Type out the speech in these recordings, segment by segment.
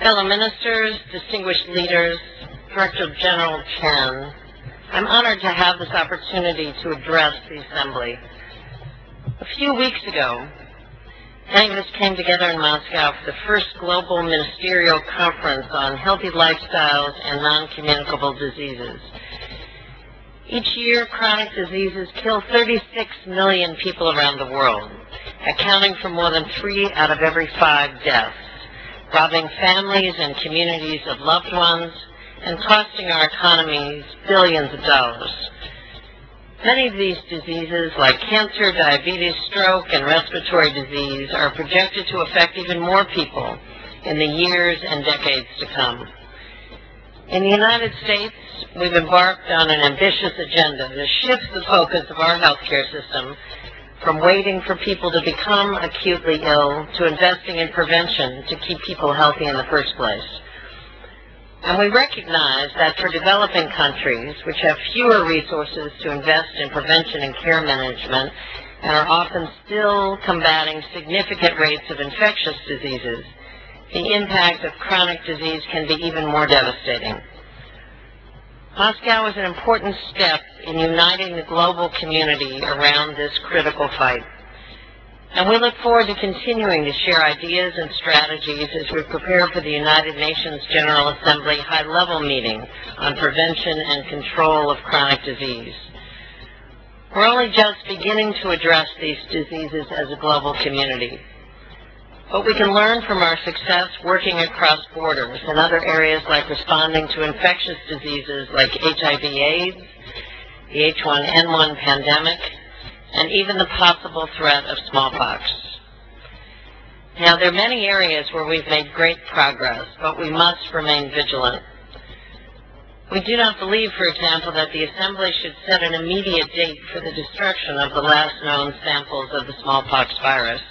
Fellow ministers, distinguished leaders, Director General Chen, I'm honored to have this opportunity to address the Assembly. A few weeks ago, many of us came together in Moscow for the first global ministerial conference on healthy lifestyles and non-communicable diseases. Each year, chronic diseases kill 36 million people around the world, accounting for more than 3 out of every 5 deaths, robbing families and communities of loved ones and costing our economies billions of dollars. Many of these diseases, like cancer, diabetes, stroke, and respiratory disease, are projected to affect even more people in the years and decades to come. In the United States, we've embarked on an ambitious agenda to shift the focus of our healthcare system from waiting for people to become acutely ill to investing in prevention to keep people healthy in the first place. And we recognize that for developing countries, which have fewer resources to invest in prevention and care management and are often still combating significant rates of infectious diseases, the impact of chronic disease can be even more devastating. Moscow is an important step in uniting the global community around this critical fight. And we look forward to continuing to share ideas and strategies as we prepare for the United Nations General Assembly high-level meeting on prevention and control of chronic disease. We're only just beginning to address these diseases as a global community. But we can learn from our success working across borders in other areas like responding to infectious diseases like HIV/AIDS, the H1N1 pandemic, and even the possible threat of smallpox. Now, there are many areas where we've made great progress, but we must remain vigilant. We do not believe, for example, that the Assembly should set an immediate date for the destruction of the last known samples of the smallpox virus.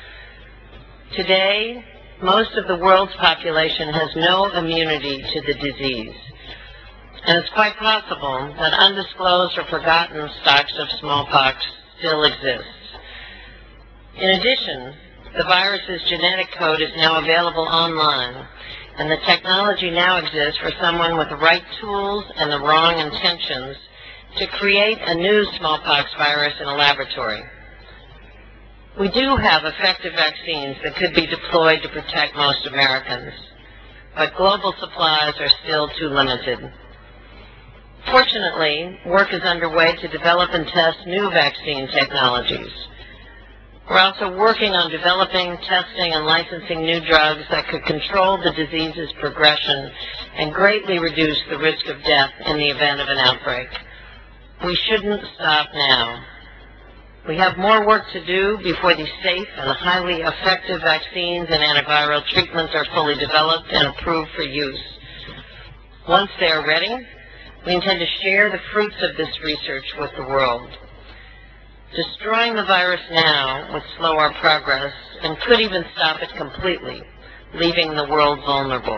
Today, most of the world's population has no immunity to the disease, and it's quite possible that undisclosed or forgotten stocks of smallpox still exists. In addition, the virus's genetic code is now available online, and the technology now exists for someone with the right tools and the wrong intentions to create a new smallpox virus in a laboratory. We do have effective vaccines that could be deployed to protect most Americans, but global supplies are still too limited. Fortunately, work is underway to develop and test new vaccine technologies. We're also working on developing, testing, and licensing new drugs that could control the disease's progression and greatly reduce the risk of death in the event of an outbreak. We shouldn't stop now. We have more work to do before these safe and highly effective vaccines and antiviral treatments are fully developed and approved for use. Once they are ready, we intend to share the fruits of this research with the world. Destroying the virus now would slow our progress and could even stop it completely, leaving the world vulnerable.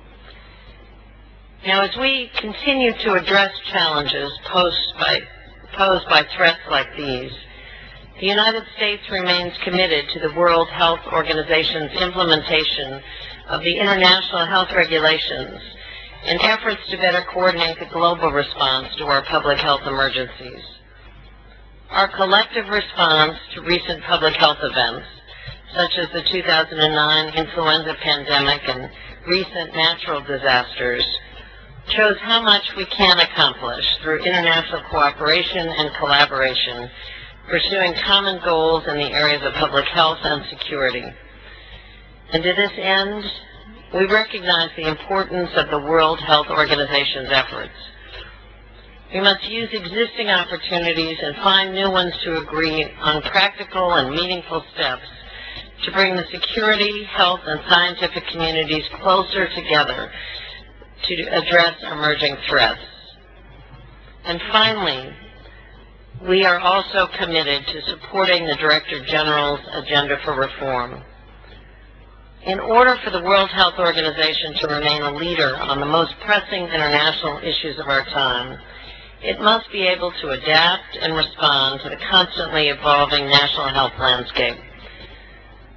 Now, as we continue to address challenges posed by threats like these, the United States remains committed to the World Health Organization's implementation of the international health regulations in efforts to better coordinate the global response to our public health emergencies. Our collective response to recent public health events, such as the 2009 influenza pandemic and recent natural disasters, shows how much we can accomplish through international cooperation and collaboration, pursuing common goals in the areas of public health and security. And to this end, we recognize the importance of the World Health Organization's efforts. We must use existing opportunities and find new ones to agree on practical and meaningful steps to bring the security, health, and scientific communities closer together to address emerging threats. And finally, we are also committed to supporting the Director General's agenda for reform. In order for the World Health Organization to remain a leader on the most pressing international issues of our time, it must be able to adapt and respond to the constantly evolving national health landscape.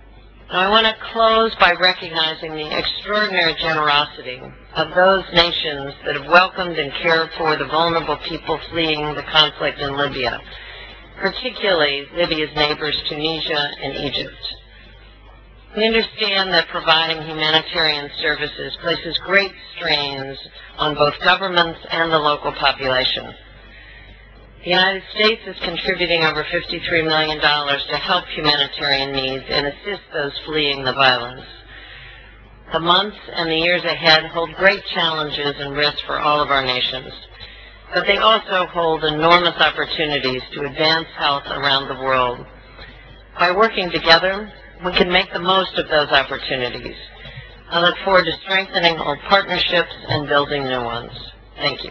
Now, I want to close by recognizing the extraordinary generosity of those nations that have welcomed and cared for the vulnerable people fleeing the conflict in Libya, particularly Libya's neighbors Tunisia and Egypt. We understand that providing humanitarian services places great strains on both governments and the local population. The United States is contributing over $53 million to help humanitarian needs and assist those fleeing the violence. The months and the years ahead hold great challenges and risks for all of our nations, but they also hold enormous opportunities to advance health around the world. By working together, we can make the most of those opportunities. I look forward to strengthening old partnerships and building new ones. Thank you.